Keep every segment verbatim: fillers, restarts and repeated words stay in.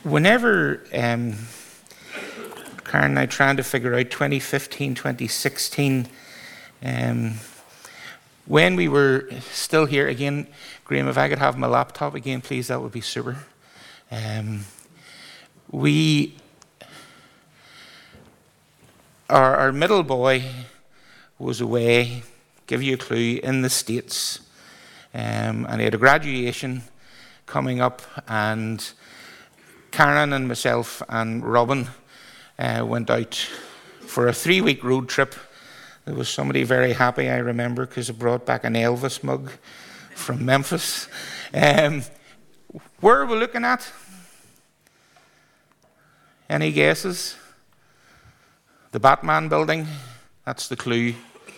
whenever um, Karen and I trying to figure out twenty fifteen, twenty sixteen, um, when we were still here, again, Graham, if I could have my laptop again, please, that would be super. Um, we, our, our middle boy was away, give you a clue, in the States, um, and he had a graduation coming up, and Karen and myself and Robin uh, went out for a three-week road trip. There was somebody very happy, I remember, because it brought back an Elvis mug from Memphis. Um, where are we looking at? Any guesses? The Batman building? That's the clue.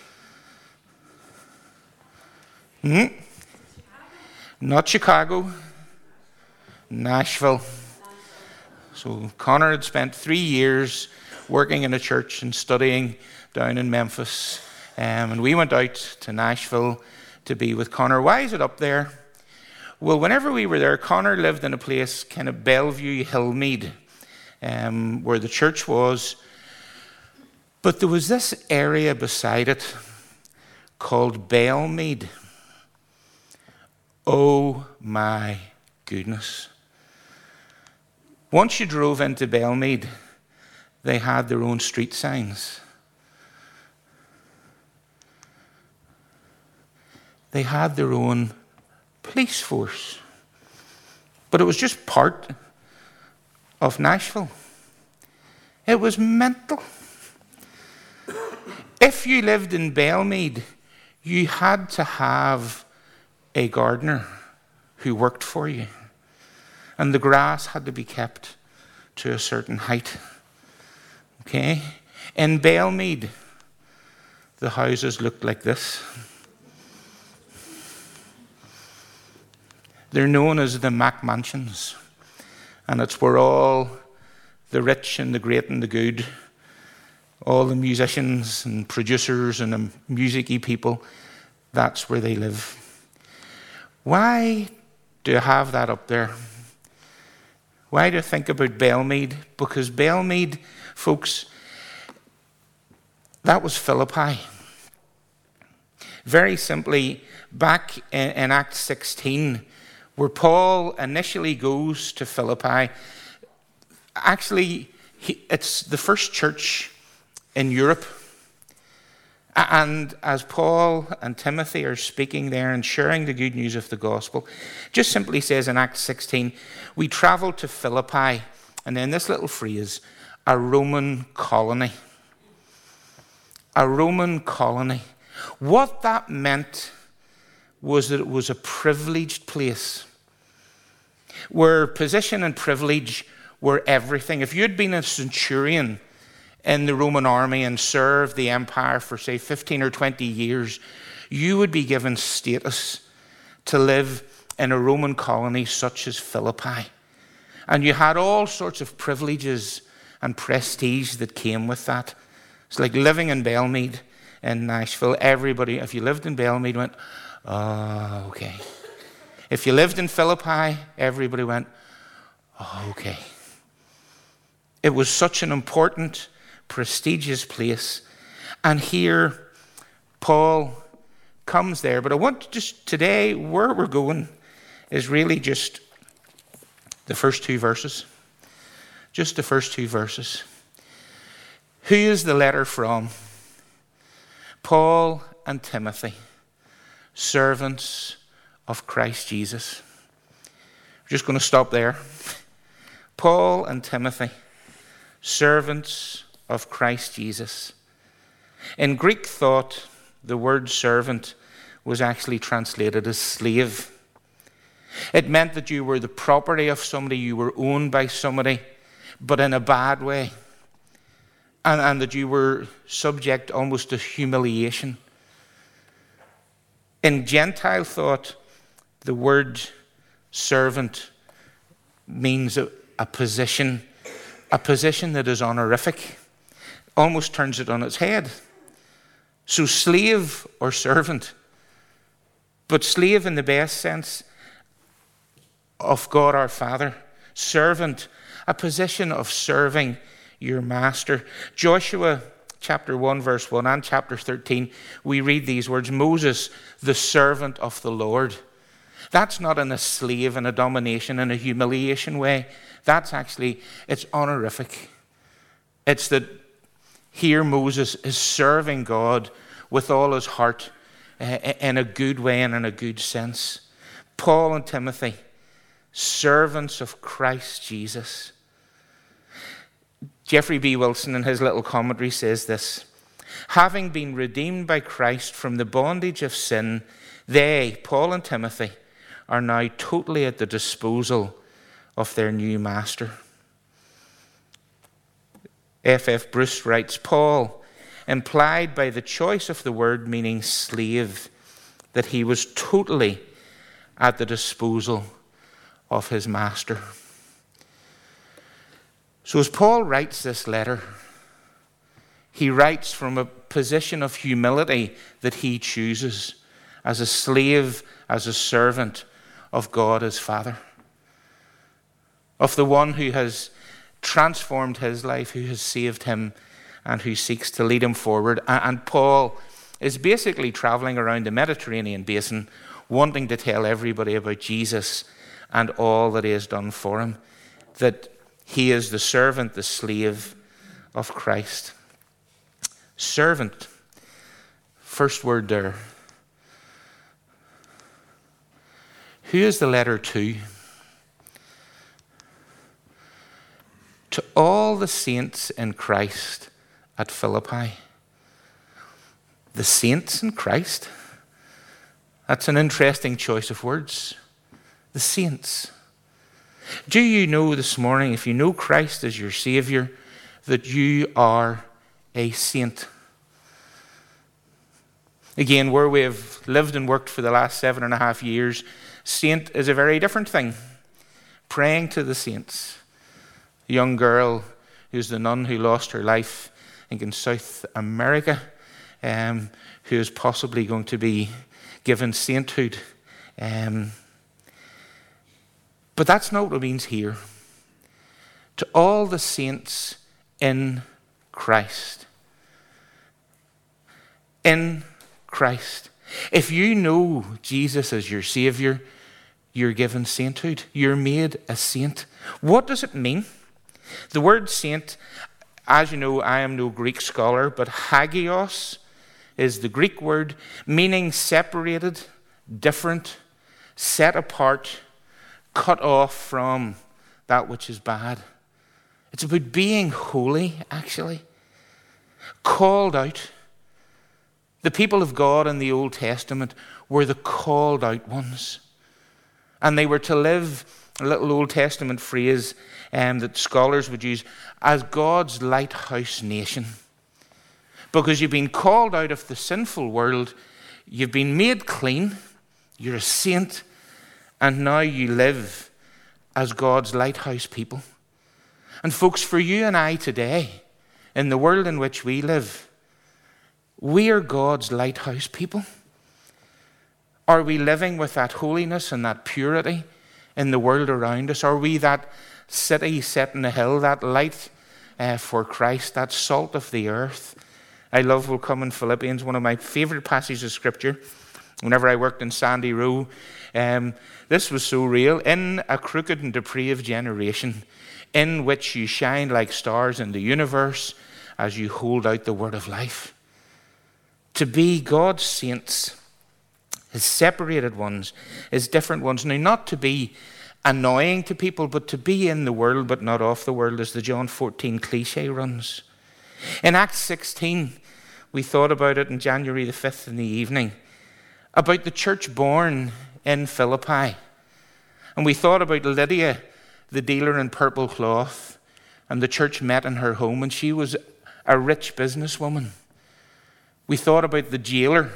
Hmm? Not Chicago. Nashville. So Connor had spent three years working in a church and studying down in Memphis. Um, and we went out to Nashville to be with Connor. Why is it up there? Well, whenever we were there, Connor lived in a place, kind of Bellevue, Hillmead, um, where the church was. But there was this area beside it called Belmead. Oh my goodness. Once you drove into Belmead, they had their own street signs. They had their own police force. But it was just part of Nashville. It was mental. If you lived in Belmead, you had to have a gardener who worked for you. And the grass had to be kept to a certain height. Okay? In Belmead, the houses looked like this. They're known as the Mac Mansions. And it's where all the rich and the great and the good, all the musicians and producers and the music-y people, that's where they live. Why do I have that up there? Why do I think about Belmead? Because Belmead, folks, that was Philippi. Very simply, back in, in Acts sixteen, where Paul initially goes to Philippi, actually, he, it's the first church in Europe. And as Paul and Timothy are speaking there and sharing the good news of the gospel, just simply says in Acts sixteen, we traveled to Philippi, and then this little phrase, a Roman colony. A Roman colony. What that meant was that it was a privileged place where position and privilege were everything. If you had been a centurion in the Roman army and served the empire for, say, fifteen or twenty years, you would be given status to live in a Roman colony such as Philippi. And you had all sorts of privileges and prestige that came with that. It's like living in Belmead in Nashville. Everybody, if you lived in Belmead, went, oh, okay. If you lived in Philippi, everybody went, oh, okay. It was such an important, prestigious place. And here, Paul comes there. But I want just today, where we're going is really just the first two verses. Just the first two verses. Who is the letter from? Paul and Timothy, servants of Christ Jesus. We're just going to stop there. Paul and Timothy, servants of Christ Jesus. In Greek thought, the word servant was actually translated as slave. It meant that you were the property of somebody, you were owned by somebody, but in a bad way. And, and that you were subject almost to humiliation. In Gentile thought, the word servant means a, a position, a position that is honorific, almost turns it on its head. So slave or servant, but slave in the best sense of God our Father, servant a position of serving your master. Joshua chapter one, verse one, and chapter thirteen, we read these words, Moses, the servant of the Lord. That's not in a slave and a domination and a humiliation way. That's actually, it's honorific. It's that here Moses is serving God with all his heart uh, in a good way and in a good sense. Paul and Timothy, servants of Christ Jesus. Jeffrey B. Wilson in his little commentary says this, having been redeemed by Christ from the bondage of sin, they, Paul and Timothy, are now totally at the disposal of their new master. F F Bruce writes, Paul implied by the choice of the word meaning slave that he was totally at the disposal of his master. So as Paul writes this letter, he writes from a position of humility that he chooses as a slave, as a servant of God as Father, of the one who has transformed his life, who has saved him, and who seeks to lead him forward. And Paul is basically traveling around the Mediterranean basin, wanting to tell everybody about Jesus and all that he has done for him, that he is the servant, the slave of Christ. Servant, first word there. Who is the letter to? To all the saints in Christ at Philippi. The saints in Christ? That's an interesting choice of words. The saints. Do you know this morning, if you know Christ as your Savior, that you are a saint? Again, where we have lived and worked for the last seven and a half years, saint is a very different thing. Praying to the saints. A young girl who's the nun who lost her life, I think in South America, um, who is possibly going to be given sainthood. Um, but that's not what it means here. To all the saints in Christ. In Christ. If you know Jesus as your Savior, you're given sainthood. You're made a saint. What does it mean? The word saint, as you know, I am no Greek scholar, but hagios is the Greek word meaning separated, different, set apart, cut off from that which is bad. It's about being holy, actually. Called out. The people of God in the Old Testament were the called out ones. And they were to live, a little Old Testament phrase um, that scholars would use, as God's lighthouse nation. Because you've been called out of the sinful world, you've been made clean, you're a saint, and now you live as God's lighthouse people. And folks, for you and I today, in the world in which we live, we are God's lighthouse people. Are we living with that holiness and that purity in the world around us? Are we that city set in the hill, that light uh, for Christ, that salt of the earth? I love, will come in Philippians, one of my favourite passages of Scripture. Whenever I worked in Sandy Row, um, this was so real. In a crooked and depraved generation, in which you shine like stars in the universe as you hold out the word of life. To be God's saints, His separated ones, His different ones. Now, not to be annoying to people, but to be in the world but not of the world, as the John fourteen cliche runs. In Acts sixteen, we thought about it on January the fifth in the evening, about the church born in Philippi. And we thought about Lydia, the dealer in purple cloth, and the church met in her home, and she was a rich businesswoman. We thought about the jailer,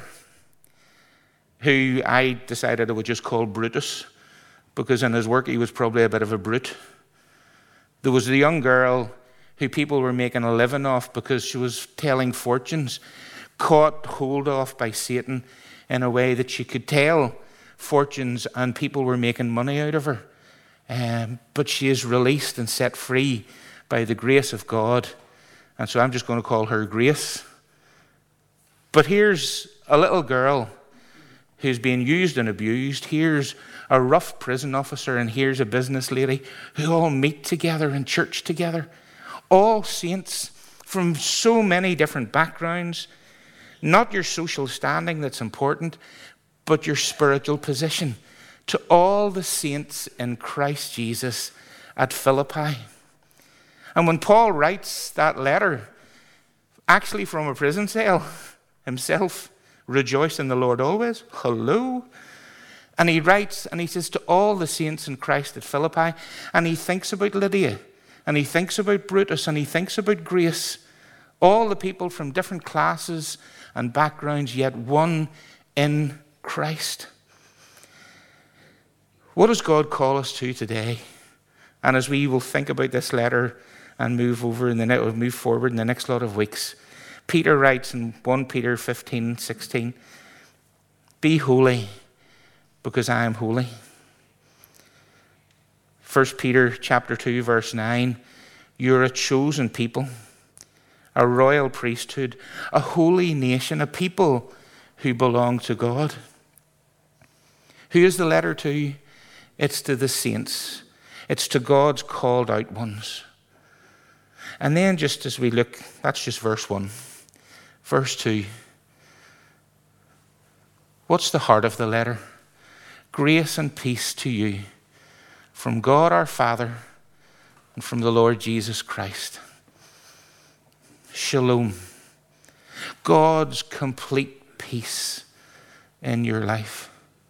who I decided I would just call Brutus, because in his work he was probably a bit of a brute. There was the young girl who people were making a living off because she was telling fortunes, caught hold of by Satan in a way that she could tell fortunes and people were making money out of her. Um, but she is released and set free by the grace of God. And so I'm just going to call her Grace. But here's a little girl who's being used and abused. Here's a rough prison officer, and here's a business lady who all meet together in church together. All saints from so many different backgrounds. Not your social standing that's important, but your spiritual position. To all the saints in Christ Jesus at Philippi. And when Paul writes that letter, actually from a prison cell himself, rejoice in the Lord always. Hello. And he writes and he says to all the saints in Christ at Philippi, and he thinks about Lydia, and he thinks about Brutus, and he thinks about Grace, all the people from different classes and backgrounds, yet one in Christ. What does God call us to today? And as we will think about this letter and move over in the ne- move forward in the next lot of weeks, Peter writes in First Peter fifteen sixteen, be holy, because I am holy. First Peter chapter two, verse nine, you're a chosen people, a royal priesthood, a holy nation, a people who belong to God. Who is the letter to? It's to the saints. It's to God's called out ones. And then just as we look, that's just verse one. Verse two. What's the heart of the letter? Grace and peace to you from God our Father and from the Lord Jesus Christ. Shalom. God's complete peace in your life.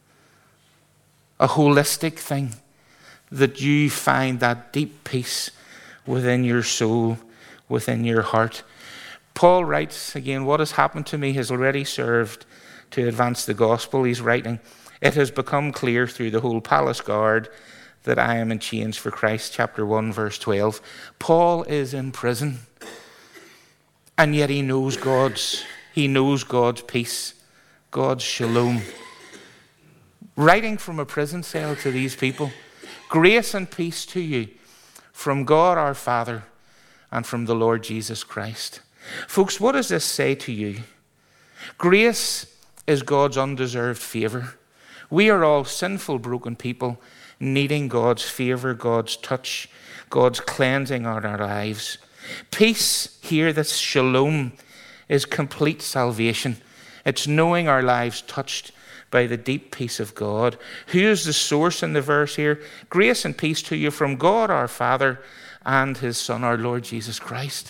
A holistic thing, that you find that deep peace within your soul, within your heart. Paul writes again, what has happened to me has already served to advance the gospel. He's writing, it has become clear through the whole palace guard that I am in chains for Christ. Chapter one, verse twelve. Paul is in prison, and yet he knows God's, he knows God's peace, God's shalom. Writing from a prison cell to these people, grace and peace to you from God our Father and from the Lord Jesus Christ. Folks, what does this say to you? Grace is God's undeserved favor. We are all sinful, broken people needing God's favor, God's touch, God's cleansing on our lives. Peace here, this shalom, is complete salvation. It's knowing our lives touched by the deep peace of God. Who is the source in the verse here? Grace and peace to you from God our Father and his Son, our Lord Jesus Christ.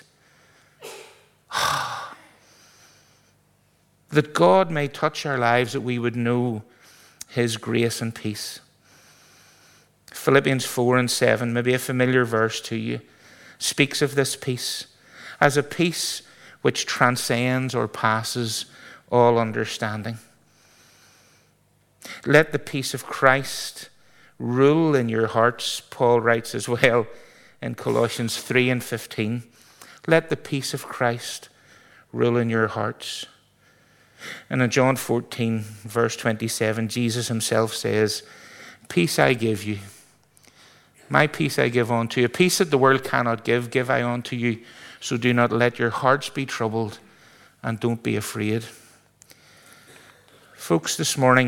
That God may touch our lives, that we would know his grace and peace. Philippians four and seven, maybe a familiar verse to you, speaks of this peace as a peace which transcends or passes all understanding. Let the peace of Christ rule in your hearts, Paul writes as well in Colossians three and fifteen. Let the peace of Christ rule in your hearts. And in John fourteen, verse twenty-seven, Jesus himself says, peace I give you. My peace I give unto you. A peace that the world cannot give, give I unto you. So do not let your hearts be troubled, and don't be afraid. Folks, this morning,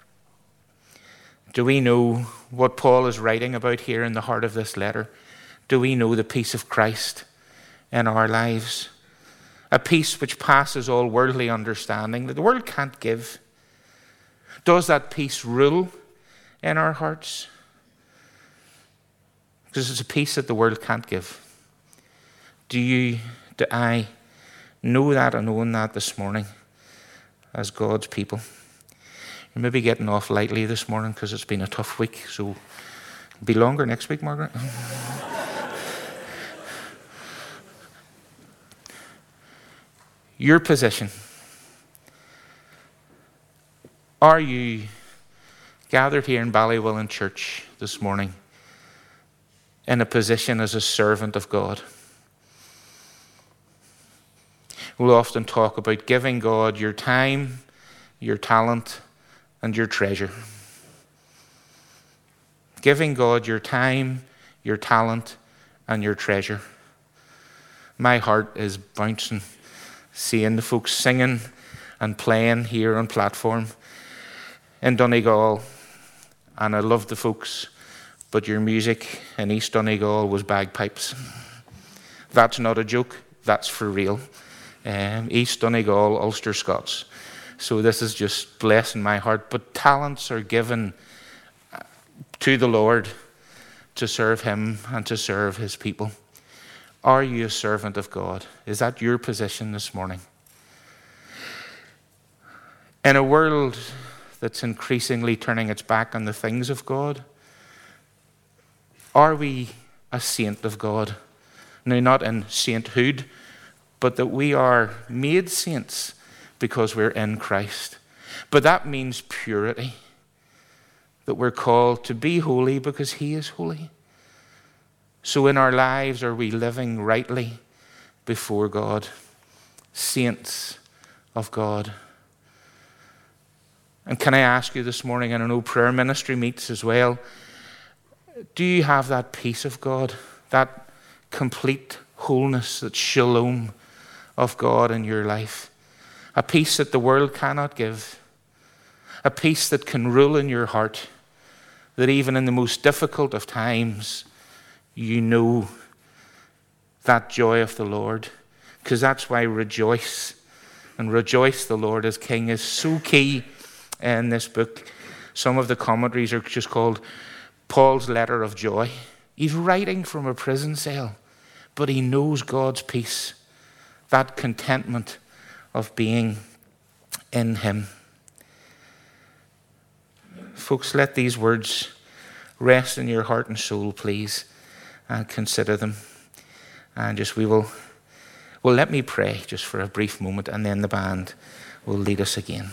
do we know what Paul is writing about here in the heart of this letter? Do we know the peace of Christ in our lives? A peace which passes all worldly understanding that the world can't give. Does that peace rule in our hearts? Because it's a peace that the world can't give. Do you, do I know that and own that this morning as God's people? You're maybe getting off lightly this morning because it's been a tough week, so it'll be longer next week, Margaret. Your position. Are you gathered here in Ballywillan Church this morning in a position as a servant of God? We'll often talk about giving God your time, your talent, and your treasure. giving God your time, your talent, and your treasure. My heart is bouncing, seeing the folks singing and playing here on platform in Donegal. And I love the folks, but your music in East Donegal was bagpipes. That's not a joke, that's for real. Um, East Donegal, Ulster Scots. So this is just blessing my heart. But talents are given to the Lord to serve him and to serve his people. Are you a servant of God? Is that your position this morning? In a world that's increasingly turning its back on the things of God, are we a saint of God? Now, not in sainthood, but that we are made saints because we're in Christ. But that means purity, that we're called to be holy because he is holy. So in our lives, are we living rightly before God? Saints of God. And can I ask you this morning, and I know prayer ministry meets as well, do you have that peace of God, that complete wholeness, that shalom of God in your life? A peace that the world cannot give. A peace that can rule in your heart, that even in the most difficult of times, you know that joy of the Lord. Because that's why rejoice and rejoice the Lord as King is so key in this book. Some of the commentaries are just called Paul's letter of joy. He's writing from a prison cell, but he knows God's peace, that contentment of being in him. Folks, let these words rest in your heart and soul, please, and consider them. And just we will, well, let me pray just for a brief moment, and then the band will lead us again.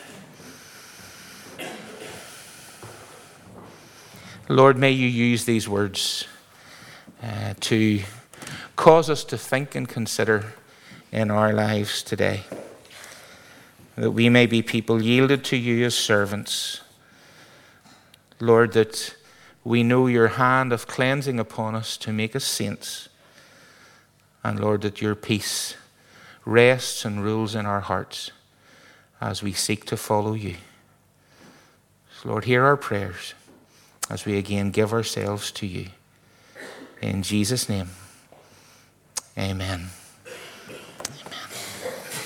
Lord, may you use these words uh, to cause us to think and consider in our lives today, that we may be people yielded to you as servants. Lord, that we know your hand of cleansing upon us to make us saints. And Lord, that your peace rests and rules in our hearts as we seek to follow you. So Lord, hear our prayers as we again give ourselves to you. In Jesus' name, amen.